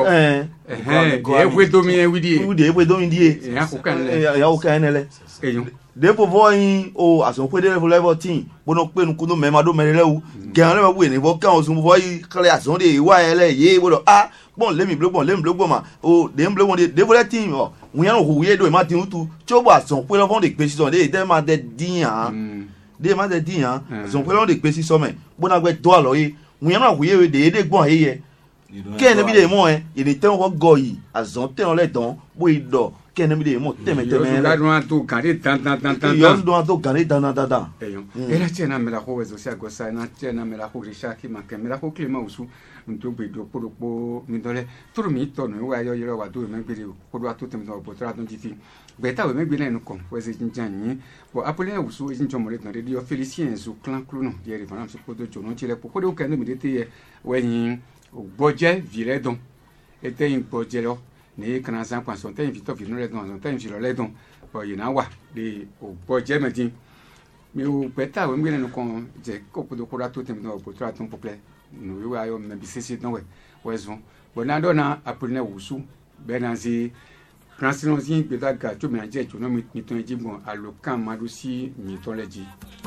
E we do mi wi di. U de we do mi di. Ya ko kan le. Ya o kan le. Eyon. De po vo yin o aso pe de level tin bo no pe nu ku no me ma do me le wu gan le we ni bo kan o sun vo yi kale aso de wa ele ye bo do bon le mi blog ma o de blog won de vo le tin o wọ́n yẹn wò yé do ìmá tinú tu tí ó bọ̀ àsàn pé lọ́fọ́n lè pè sí sọ dé ìdẹ́ máa dẹ díyàn dé máa dẹ díyàn àsàn pé lọ́fọ́n lè pè sí sọ mẹ́ bọ́nà gbẹ tó àlọ́ yé wọ́n yẹn náà wò yé dèédé gbọ́n yé yẹ kẹ́hìn níbi dè mọ́ ẹ èdè tẹ́wọ́n kọ́ gọ yìí àsàn tẹ́wọ́n lẹ̀ tán bó yìí dọ̀ kẹ́hìn níbi dè mọ́ tẹ́mẹ̀tẹ́mẹ̀ rẹ̀ yọ̀ọ́dún tó gàdé dandandandan. ẹ̀rẹ́ tiẹ̀ náà mẹ́la kó wẹ̀zọ̀ sí àgọ́sá náà tiẹ̀ náà mẹ́la kó rìṣà kí màá kẹ́ mẹ́la kó kílè máa wùsù ntògbè do kpódòkpó mi dɔlɛ toro mi tɔnu wa yɔ yɔrɔ wa do yɛ mɛgbɛ de kodo ato tɛmɛ tɔn bɔtɔra dɔn titi gbɛta o mɛgbɛ lɛ nu kɔn wɛsɛ tsintsan nyi bɔn apolɛ yɛ wusu esi ntɔn mɔlɛ tɔn de yɔ felicien zu klan klo nɔ yɛ de fana muso kodo tso n'otsi lɛ kpɔkpɔ de o kɛ ne mi de te yɛ wɛ nyi o gbɔdze vi lɛ dɔn ete yin gbɔdze lɔ ne ye kana zan kpan sɔn tɛ yin vitɔ vi nu lɛ dɔn sɔn tɛ yin filɔ lɛ dɔn bɔn yina wa de o gbɔdze mɛ di mi o gbɛta o mɛgbɛ lɛ nu kɔn dze ko kodo ato tɛmɛ tɔn bɔtɔra dɔn pɔpɔlɛ nu yi wa yɔ mɛ bi sese dɔn wɛ wɛzɔn bɔn n'a dɔn na apolɛ wusu bɛɛ na se pransinɔsi gbɛda ga tso mina jɛ jɔnɔ mi tɔn edzi bɔn alo kan ma do si mi tɔn lɛ dzi.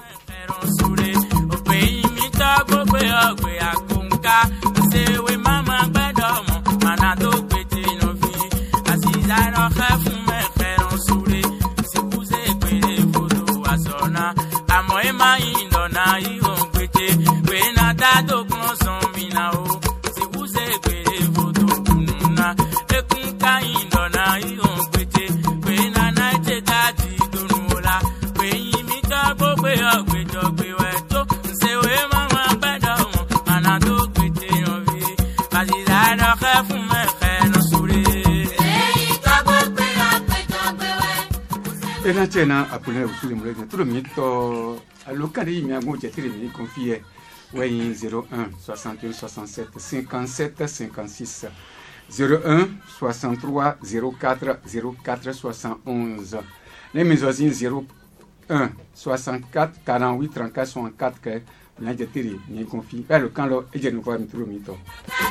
àmọ́ ẹ máa yin lọ́nà ìhò pété pé náà dádó kan sàn mí náà o sì wúṣe pèrè fòtò kùnúnà lẹ́kùn káyìn lọ́nà ìhò pété pé náà náà ṣe dáàdì dùnú ọ̀la pé yín mi tọ́ gbogbo ọ̀gbẹ́jọ gbé wẹ̀ tó ṣèwé máma gbẹ́dọ̀ wọn àná tó pété yàn fi bàtìsà dọ́kẹ́ fún mẹ́fẹ́ lọ sórí. èyí tó gbogbo ọ̀gbẹ́jọ gbé wẹ̀. ena tiẹ̀ na apolɛ wusu le mɔlɛ toro mi tɔ alo kan de yi mi agbɔn jɛtiri mi kɔnfi yɛ wɛyin 01 61 67 57 56 01 63 04 04 71 ne mi zɔzi 01 64 48 34 64 kɛ mi a jɛtiri mi kɔnfi bɛɛ lo kan lɔ e jɛ nufa mi toro mi tɔ.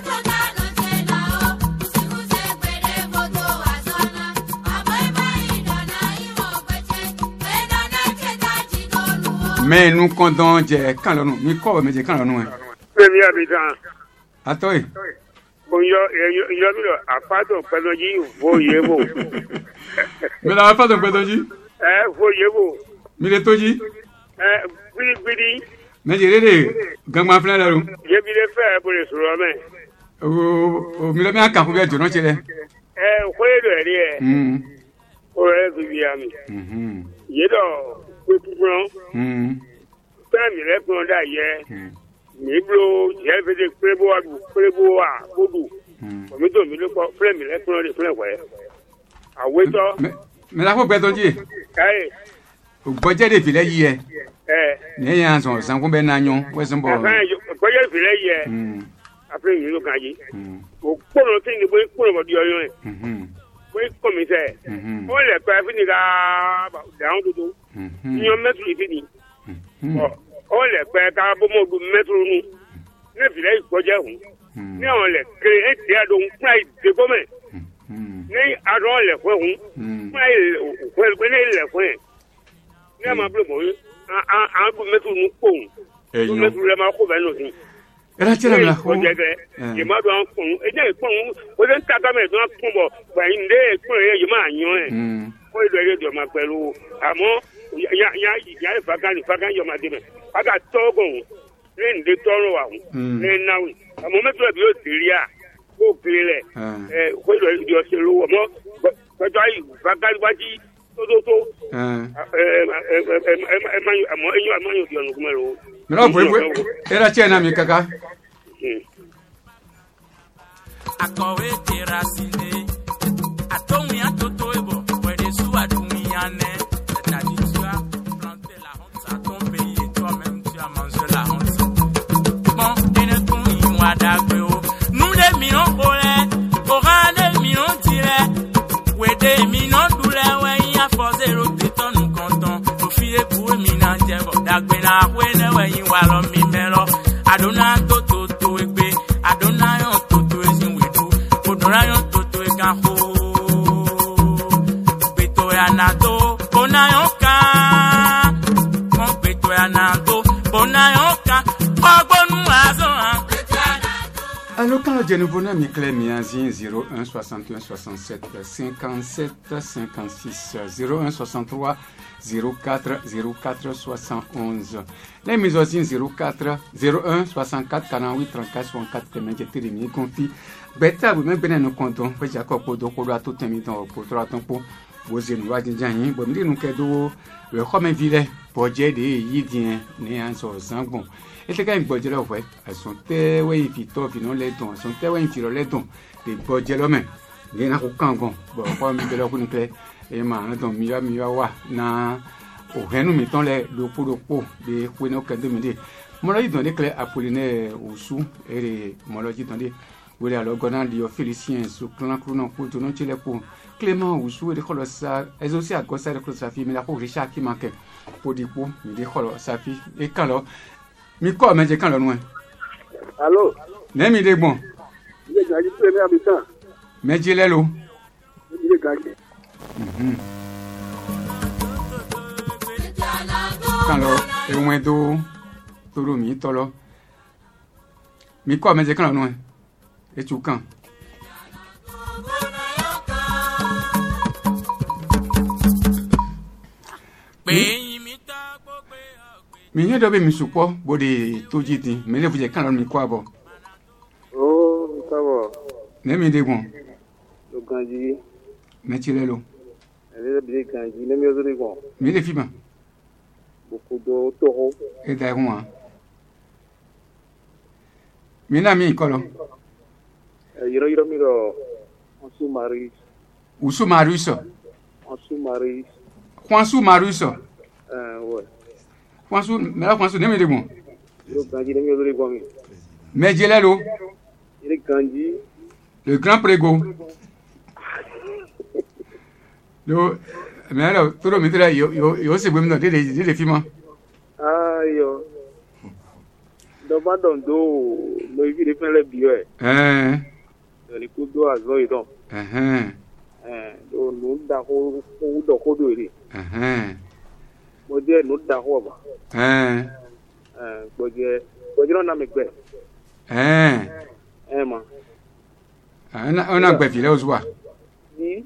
mais nous comptons quand nous mi ko me je kan lonu e mi habitant atoy bon yo mi lo apato pelo ji vo yebo me la apato pelo ji vo yebo mi le toji bidi me je rede gangma fla la ru ye bi le fe bo le suro me o mi le mi aka ko be jono chele ko ye do ri e o e bi ami ye do fẹ́mi lẹ́kùn ọ̀dà yẹ nígbò jẹ́ fẹ́dẹ̀ pérébó wa gbódù òmítò mi ló kọ́ fẹ́mi lẹ́kùn ọ̀dà fún ẹ̀wẹ́ àwẹ́tọ́. mẹ́ta kó gbẹ́tọ́ jí ògbọ́jẹ́ de filẹ̀ yìí yẹ ní ẹ̀yìn àzọ̀ sankun bẹ́ẹ̀ náà yan wẹ́sùn bọ̀. ògbọ́jẹ́ de filẹ̀ yìí yẹ àfẹ́ yìí ló kàn yìí òkúrò tí ní bóyá kúrò bọ̀ di ọyọ́ yẹn bóyá kọ́ mi sẹ́ wọ́n lẹ̀ pẹ́ fún mi ká dáhùn tuntun nyɔ mɛtiri fi ni ɔ lɛ kpɛ ka bɔmɔdu mɛtiri nu ne fi lɛ gbɔdze hu ne ɔ lɛ kele eti a do nkura yi de gɔmɛ ne adɔ lɛ fɛ hu nkura yi fɛ ne lɛ fɛ ne ma bolo mɔ ye an do mɛtiri nu ko do mɛtiri lɛ ma ko bɛ n'o fi. Era tiɲɛ la ko jɛ dɛ jɛma do an kɔn e jɛ kɔn o de ta ka mɛ do an kɔn bɔ wa yin de kɔn ye jɛma a ɲɔ ye ko e do ye jɔ ma pɛlu àmọ́ ya fakan yọ ma dẹmẹ aka tọgọn ne nde tọrọ wa ne nawu àmọ́ mẹtọ bi o teri a k'o kile lẹ ko yọ selu ọmọ pẹtọ ayi fakan waati tótótó àmọ́ yọ diọnu kumẹ lo. mẹlẹ bọ era tiɲɛ na mi kaka. akọ̀wé tẹ̀ra sí ni àtọ̀hún àtọ̀tọ̀ ìbọ̀ wẹ̀rẹ̀ sùn àdùnmí yàn nẹ́. Nous les minons colère, aura des minons tirés, ouais des minons douleurs, ouais y a forcé le béton nous comptons, nous filets pour minant diable, d'agbena ouais ne ouais y wallon mi melo, adona toto to egbe, adona yon toto ezin wetu, odora yon toto eganho, beto ya nato, bona yon ka, mon beto ya nato, bona yon ka, ogbonu azon. Alors, quand je nous venons, Michel Miazin, 01 61 67 57 56 01 63 04 04 71. Les mises aussi 04 01 64 48 34 64 que je te remis confie. Beta, vous même bien nous comptons. Puis j'ai encore pour d'autres tout un temps pour trois temps pour vous aider à dire bon, nous cadeau le comme ville pour dire des idées né en bon. Et c'est quand même bon, ouais, elles sont tellement efficaces, ils n'ont les dons, elles sont tellement efficaces les dons, des bon dialogues, les n'a aucun gon, bon, pas me dire qu'on est et ma donc mieux wa na au renu mettons les le pot des couino que de midi. Mon avis donné clé Apollinaire ou sous et mon avis donné vous alors gona di Félicien sous clan crounon pour tout non les pour Clément ou sous et colo ça elles aussi à cause de sa fille mais la pour Richard qui manquait pour du coup il dit colo sa fille et quand là mi quoi mais quand là loin allô n'aime il est bon il est gagné premier habitant mais il est là il est gagné quand là et au moins do tout mi tolo mi quoi mais quand là loin et tu quand mi nye do be mi supo body to jiti me le fuje kan lo mi kwa bo oh ça va ne mi de gon lo ganji me ti le lo ele bi ganji ne mi o de gon mi le fi ba beaucoup de toro e da gon mi na mi ko lo yiro mi ro on sous mari usu maruso on sous mari kwansu maruso ouais kwansu me la kwansu ne mi de gon lo ganji ne mi o de gon mi me je le lo il est ganji le grand prego lo me la todo mi tra yo se bem no de fi ma ayo do ba don do no ibi de fele bio ni ku do azo idon do no da ko do ri mo je no da ko ba boje no na me gbe ma ona gbe fi le ozuwa ni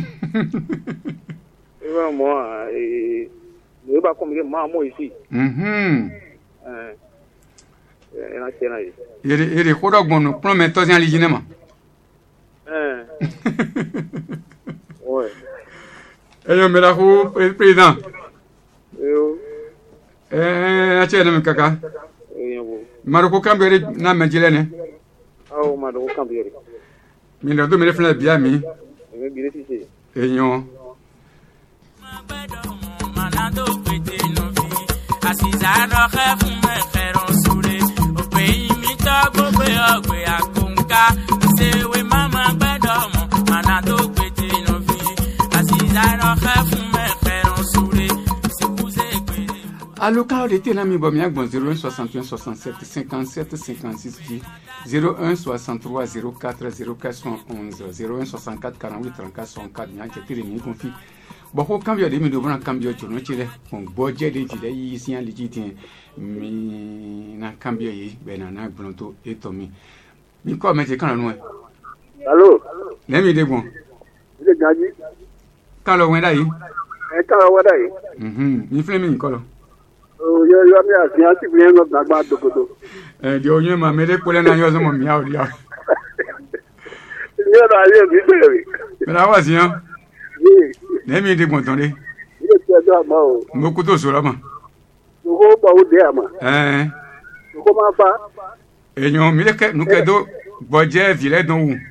eva mo ne ba ko mi ma mo isi ena tena yi ere ko do gbonu plan me to sian lijine ma ouais eyo me la ko président yo a che na kaka yo maroko kambere na mejile ne aw ma do kambere mi do me le fla bia mi me bi si si eyan manado pete no vi asizado khafun me khairon sure o pe mi ta gbogbe ogbe akunka se we mama gbedo mo manado pete no vi asizado khafun me khairon sure se kuze pe allo ka de tena mi bo mi agbon 01 61 67 57 56 01 63 04 04 11 01 64 48 34 64 nya ke tire mi konfi boko cambio de mi do bana cambio chono chile on boje de ti de yi sian ligitin mi na cambio yi be na gbonto eto mi ko me je kan nu allô le mi de bon il est ganji kan lo wen da yi ka wa da yi mi fle mi ko lo o yo mi asi asi bi en lo gbagba dogodo di oyin ma me le pole na yo so mo mi a o ya ni ra ye bi bere me la wa sian ne mi de bon ton de il est très bien o mo ku to so la ma ko ba o de ama ko ma fa eyan mi le ke nu ke do boje vile don wu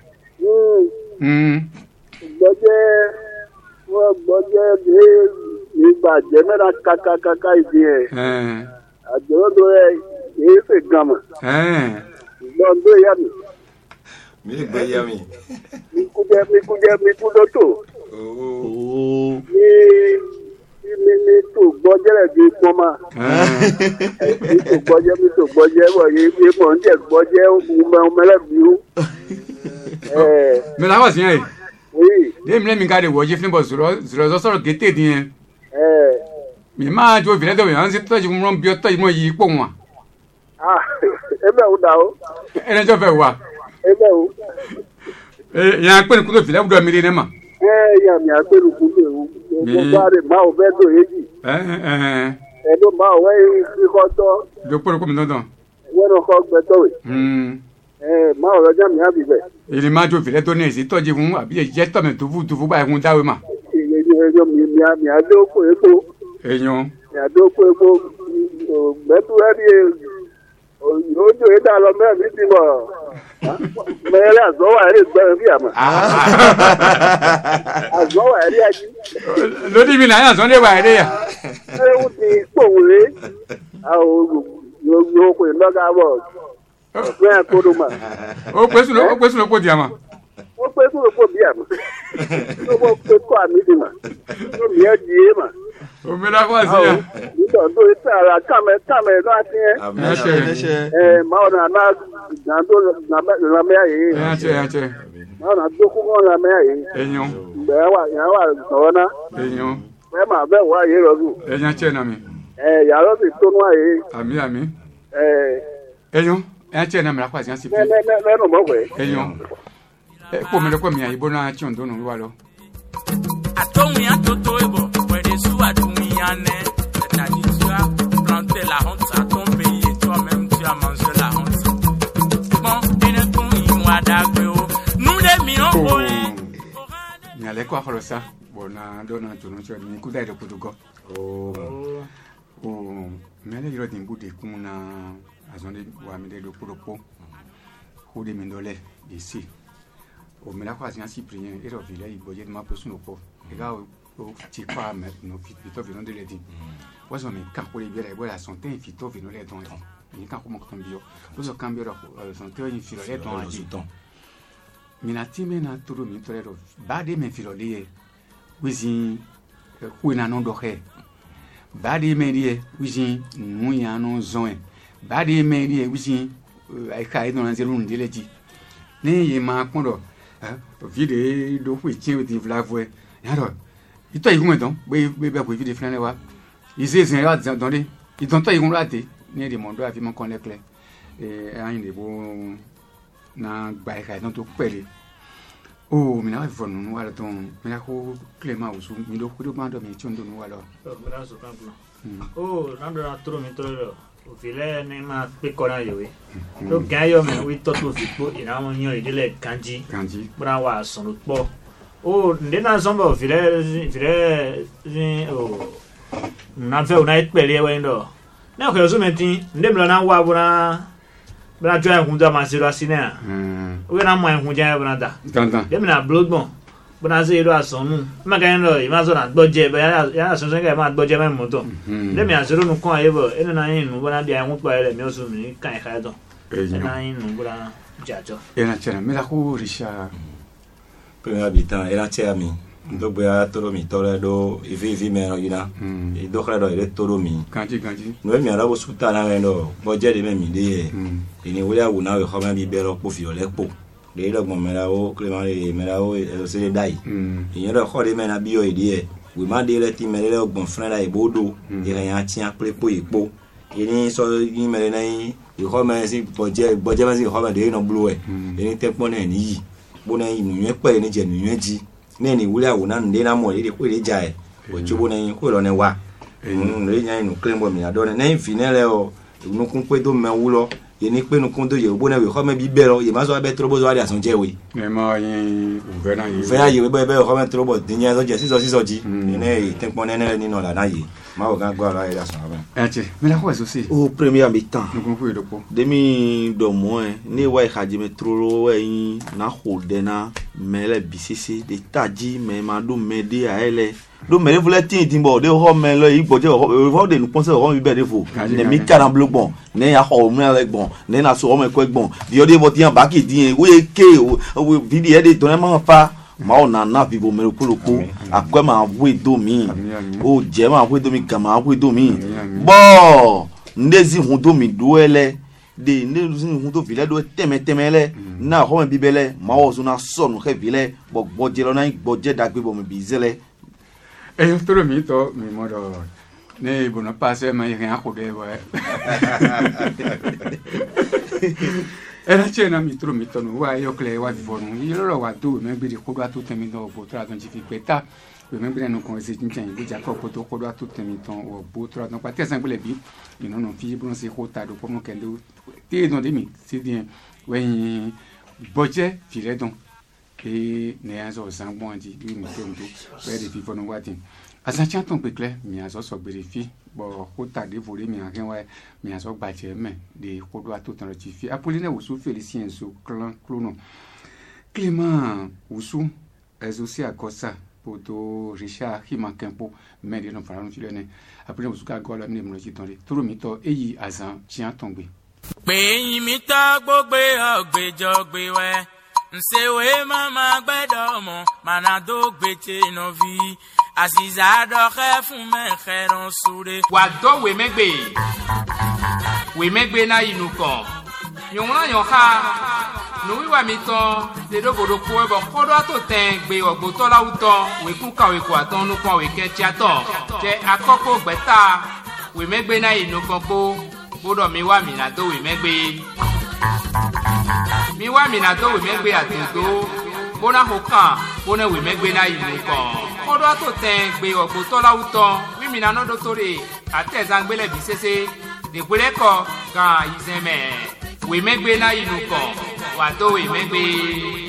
gbọ́jẹ́ ìgbà jẹ́mẹ́ra kàkàkàkà ìdí ẹ̀ àjọ́dọ̀ ẹ̀ èyí fè gàmà lọ́dọ̀ ìyá mi. mi lè gbé ìyá mi. mi kú lọ́tò. mi tó gbọ́jẹ́ rẹ̀ bí pọ́nmà. mi tó gbọ́jẹ́ wọ̀ yé mọ̀ ń jẹ́ gbọ́jẹ́ ọmọlẹ́bí. me la wa sian e oui dem le mi ga de woje flimbo zuro soro gete din mi ma jo vile do yan si to ji mo bi o to mo yi po won ebe o da o ene jo fe wa o. Ya pe ku to fi le do mi re ma. Ya mi agbe lu ku o. Mo ba re ma o be do yeji. E do ma o we ko to. Do po ko mi don. We no ko gbe to we. Ma o roja mi abi be. Ele ma jo fi le to ni si to ji fun abi je to me to fu ba fun dawe ma. Eyo mi ado ko epo. Eyan. Mi ado ko epo. Betu eri ojo eda lo me mi ti mo. Me la zo wa eri gbe bi ama. Azo wa eri aji. Lo di mi na ya so le wa eri ya. E u ti powure. A o yo ko ndo ga bo. Fẹ́ kódó mà. Ó pé sùn ló kó di àmà. Ó pé sùn ló kó bí àmà. Ó bọ́ pé kó àmì di mà. Ó mi ẹ́ di é mà. Ó mi náà wá sí ya. Nígbà tó ń tẹ ara kámẹ́ náà ti yẹn. Máa ọ̀nà àná ìdáńtó lámẹ́ àyè. Máa ọ̀nà tó kú kọ́ lámẹ́ àyè. Ẹ̀yàn. Bẹ́ẹ̀ wà sọ̀rọ̀ náà. Ẹ̀yàn. Bẹ́ẹ̀ máa bẹ́ẹ̀ wá àyè rọ̀gùn. Ẹ̀yàn tiẹ̀ nà mí. Yàrá sì tó nú àyè. Àmì. Ẹ̀yàn. Tiẹ̀ nà mí lápá sí àsìkò. Lẹ́nu mọ̀wẹ́. Ẹ̀yàn. Kó mi lọ́kọ̀ mi àyíbó náà tí ò ń dónú wá lọ. Àtọ́hún yà tó tó ìbọ̀ pẹ̀lẹ́ sùwàdùn yà nẹ́. C'est-à-dire tu as planté la honte à ton pays et toi-même tu as mangé la honte. Bon, une con ìwà dàgbé o. Nous les mions o ẹ̀. Nyalẹ́ kó àkọlọ sá. Bọ̀nà dọ́nà tòun tí wọ́n ní kúdà ìdọ̀kọ̀ tó gọ́. Mẹ́lẹ̀ yọrọ dìbò de kún na azɔnde wa mi de do kpolokpo ko de mi dɔlɛ de se o mi la ko asi asi pri yɛn e dɔ vi lɛ yibɔ yɛ ma pɛsun o kɔ e ka o ti kɔ a mɛ no fitɔ vi no de lɛ di wɔsɔ mi kan ko de bi yɛrɛ i bɔ la sɔn tɛ yin fitɔ vi no lɛ dɔn di ni kan ko mɔ kan bi yɔ wɔsɔ kan bi yɔrɔ sɔn tɛ yin filɔ lɛ dɔn a di mina ti mɛ na toro mi tɔlɛ dɔ ba de mɛ filɔ de yɛ wisi ko ina nɔ dɔ kɛ ba de mɛ de yɛ wisi nu yan nɔ zɔn yɛ. Badi meri wisi ai kai don anzelu ndeleji ni ye ma kondo vide do fu tien di vlavwe yaro ito igun don be ko vide flan wa ize zen ya don de idon to igun rate ni de mondo afi mon kon lekle ayin de bo na gba kai don to pele o mi na wa fonu nu wa ton mi na ko clement osu mi do ko do mando mi chondo nu wa lo nando na tro mi tro o file ni ma pe kona yo we lo gan yo me we to to fi po ina won yan idile kanji bra wa son lo po o nde na son bo file o na fe o na pele we ndo na ko so meti nde mi na wa bra jo en hunja ma se lo asina we na mo en hunja bra da de mi na blogbon bra se lo asonu ma kan lo i ma so na gboje be ya so se ke ma gboje me mo to de mi asero nu kon aye bo ene na yin nu bra dia hun pa ele mi o so mi kan ka do na yin nu bra jajo ena chena me la ko risha premier habitant era che ami do gbe a toro mi tore do ivi me no yina e do kra do ile toro mi kanji no mi ara bo suta na me do boje de me mi de ni wo ya wo na we ko ma bi be ro po fi ole po de lo gbon me la o clement me la o e se le dai ìyẹn do ko de me na bi o ide e we ma de le ti me le gbon fran la ibodo e re yan ti apre po ipo ni so ni me na yi we ko ma si boje ma si ko ma de no blu e ni te pon na ni yi bo na yi nu yen pe ni je nu yen ji ne ni wule awo na nde na mo de ko le ja e o jobo na yin ko lo ne wa le yan nu clement bo mi ado na yin finele o nu kun pe do me wulo ye ni pe nu kun do ye bo na we ko me bi be lo ye ma so be trobo zo ari asun je we me ma yin uve na ye fe aye we be ko me trobo din yan so je siso ji ne te pon ne ni no la na ye ma o gan gba la ira asun ba ache me la ko so si o premier mi-temps nu kun fu do po demi do mo ni wa haji me trolo yin na hodena mele bisisi de taji me ma do me de a ele do me vle tin tin bo de ho me lo igboje ho de nu ponse ho mi be de fo ne mi karan blogbon ne ya ho me le gbon ne na so ho me ko gbon di ode bo ti an ba ki din we ke o video de don ma fa ma o na bibo me ko akwe ma we do mi o je ma we do mi kama we do mi bo ndezi hun do mi duele de ndezi hun do vile do temetele na ho me bibele ma o so na so no ke vile bo gboje lo na gboje dagbe bo me bizele yo toro mi to mi modo ne bono pase ma yin ako de wa era cena mi tro mi tono wa yo kle wa vivonu ilo lo wa do me gbe ko do to temi do bo tra don ji fi peta we me gbe no kon se chin bi ja ko to ko do to temi ton o bo tra don pa te san gbe bi ino no fi bon se ko ta do ko mo kendo te don de mi c'est bien we boje file don et ne azo san bon di bi mi to ndo we de fi fonu wa tin asa chan ton pe kle mi azo so gbe fi bo ko ta de volé mi anken wa mi azo gba je me de ko do to tan ti fi Apolline Wusu Félicien so clan clono Clément Wusu aussi à Kosa poto Richard Himankempo mais de non fara no filene Apolline Wusu ka go la mi mo ji ton re toro mi to eyi azan chan ton gbe pé yin mi ta gbogbe ogbejo gbe we nsewe mama gbedo mo manado gbeche no vi Aziza doxe fun me xeron sure wa do we megbe na inuko yonra yon ha no wi wa mi ton de do bodo ko e bo kodo ato ten gbe ogbo to la uto we ku ka we ko aton nu ko we ke ti aton je akoko gbeta we megbe na inuko ko bodo mi wa mi na do we megbe atodo bona hoka bona we megbe na inuko kodo ato ten gbe ogbo to la uto wi mi na no do tore atezan gbele bi sese de gbele ko ga izeme we megbe na inuko wa do we megbe